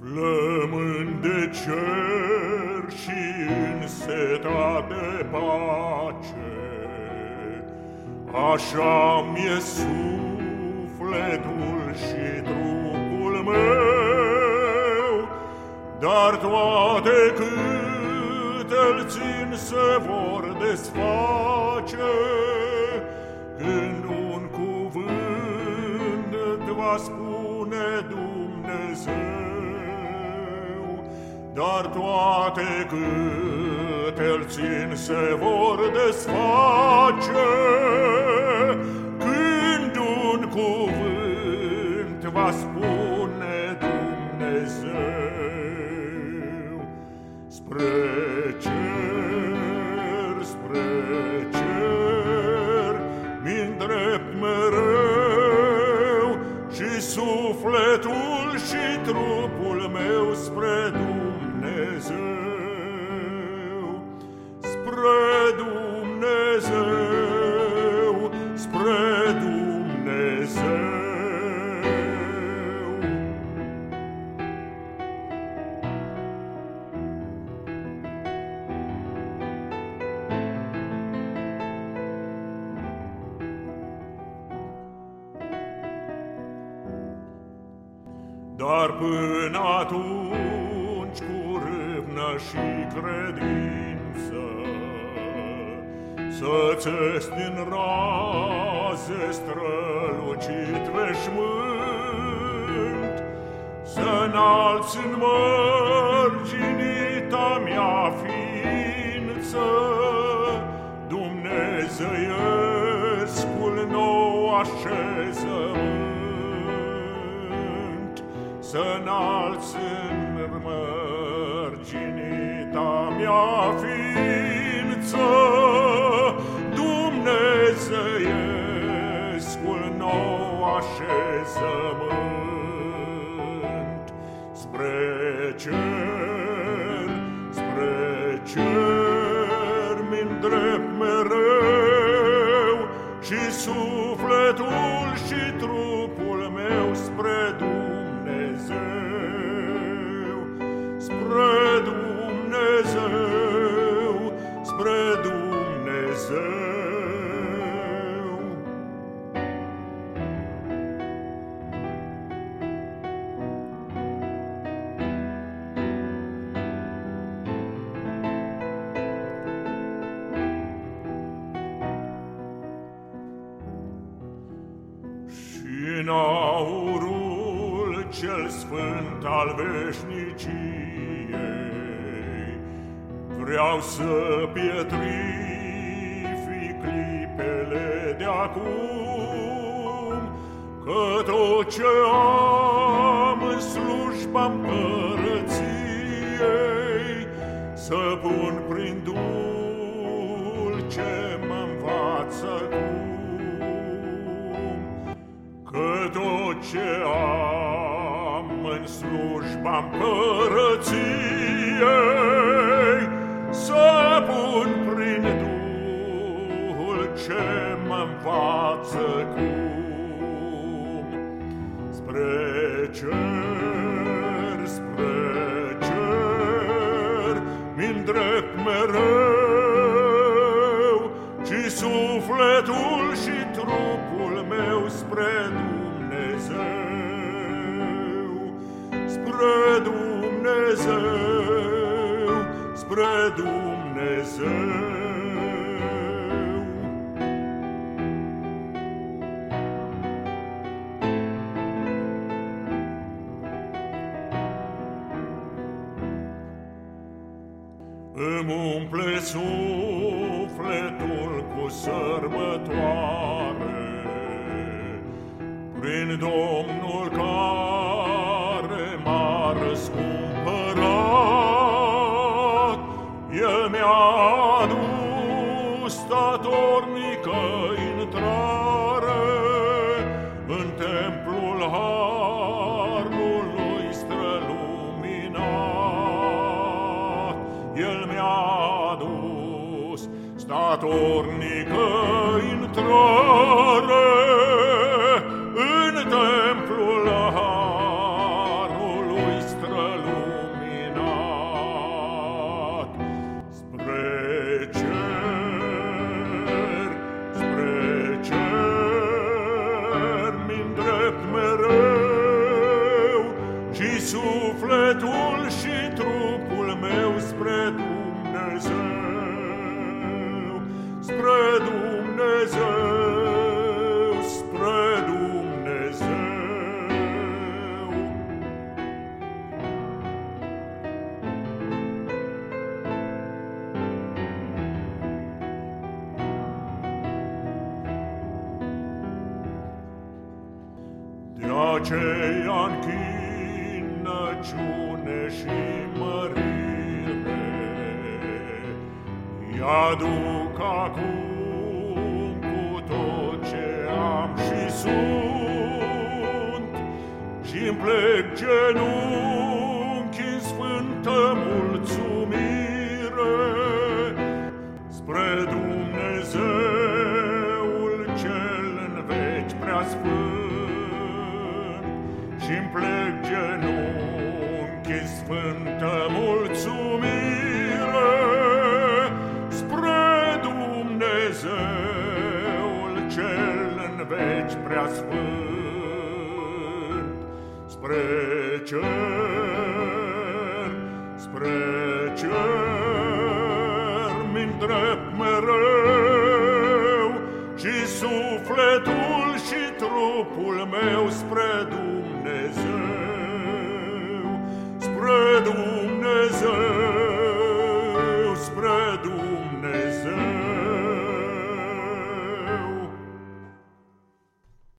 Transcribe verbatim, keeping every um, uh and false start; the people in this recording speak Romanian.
Flămând de cer și însetat de pace, așa mi-e sufletul și trupul meu, dar toate câte-l țin se vor desface, când un cuvânt îți va spune Dumnezeu. Dar toate câte-l țin se vor desface, când un cuvânt va spune Dumnezeu. Spre cer, spre cer, mi-ndrept mereu, și sufletul și trupul meu spre Dumnezeu. Spre Dumnezeu, spre Dumnezeu. Dar până atunci, cu râvnă și credință, să-ți ieși din raze strălucit veșmânt, să înalți în mărginita mea ființă dumnezeiescul nou așezământ, să înalți în mărginita mea ființă dumnezeiescul nou așezământ. Spre cer, spre cer mi-ndrept mereu, și sufletul și trupul meu spre Dumnezeu. Spre Dumnezeu, spre Dumnezeu. Și-n aurul cel sfânt al veșniciei vreau să pietrific clipele de acum, că tot ce am în slujba împărăției să pun prin Duhul ce mă-nvață cum, că tot ce am în slujba împărăției să pun prin Duhul ce mă-nvață cum. Spre cer, spre cer mi-ndrept mereu, și sufletul și trupul meu spre Dumnezeu. Spre Dumnezeu, spre Dumnezeu. Îmi umple sufletul cu sărbătoare prin Domnul care m-a răscumpărat. El mi-a adus statornică intrare în templul harului străluminat. El mi-a adus statornică intrare în templul harului străluminat. sufletul și trupul meu spre Dumnezeu, spre Dumnezeu, spre Dumnezeu. De aceea închinăciune și mărire i-aduc acum cu tot ce am și sunt, și-mi plec genunchi în sfântă mulțumire spre Dumnezeul cel-n veci preasfânt. Și-mi plec genunchi în sfântă mulțumire spre Dumnezeul cel-n veci preasfânt, spre cer, spre cer mi-ndrept mereu, și sufletul și trupul meu spre Dumnezeu,